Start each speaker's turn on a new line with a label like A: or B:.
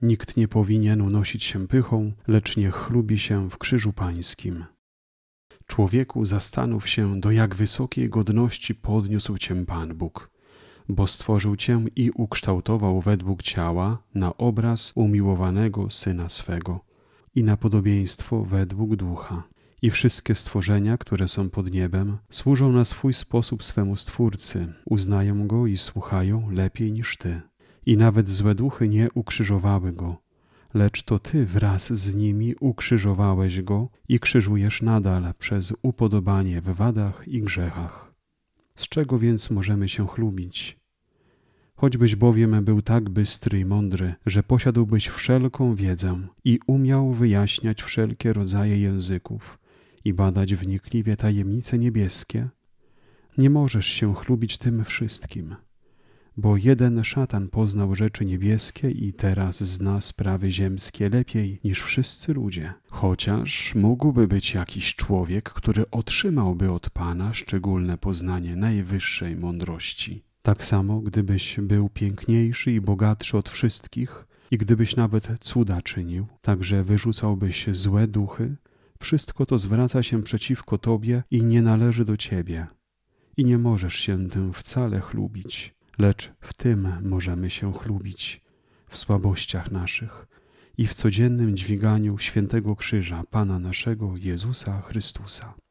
A: Nikt nie powinien unosić się pychą, lecz niech chlubi się w krzyżu pańskim. Człowieku, zastanów się, do jak wysokiej godności podniósł cię Pan Bóg, bo stworzył cię i ukształtował według ciała na obraz umiłowanego Syna swego i na podobieństwo według ducha. I wszystkie stworzenia, które są pod niebem, służą na swój sposób swemu Stwórcy, uznają Go i słuchają lepiej niż Ty. I nawet złe duchy nie ukrzyżowały Go, lecz to Ty wraz z nimi ukrzyżowałeś Go i krzyżujesz nadal przez upodobanie w wadach i grzechach. Z czego więc możemy się chlubić? Choćbyś bowiem był tak bystry i mądry, że posiadłbyś wszelką wiedzę i umiał wyjaśniać wszelkie rodzaje języków i badać wnikliwie tajemnice niebieskie, nie możesz się chlubić tym wszystkim, bo jeden szatan poznał rzeczy niebieskie i teraz zna sprawy ziemskie lepiej niż wszyscy ludzie. Chociaż mógłby być jakiś człowiek, który otrzymałby od Pana szczególne poznanie najwyższej mądrości. Tak samo, gdybyś był piękniejszy i bogatszy od wszystkich i gdybyś nawet cuda czynił, także wyrzucałbyś złe duchy, wszystko to zwraca się przeciwko Tobie i nie należy do Ciebie. I nie możesz się tym wcale chlubić, lecz w tym możemy się chlubić, w słabościach naszych i w codziennym dźwiganiu świętego krzyża Pana naszego Jezusa Chrystusa.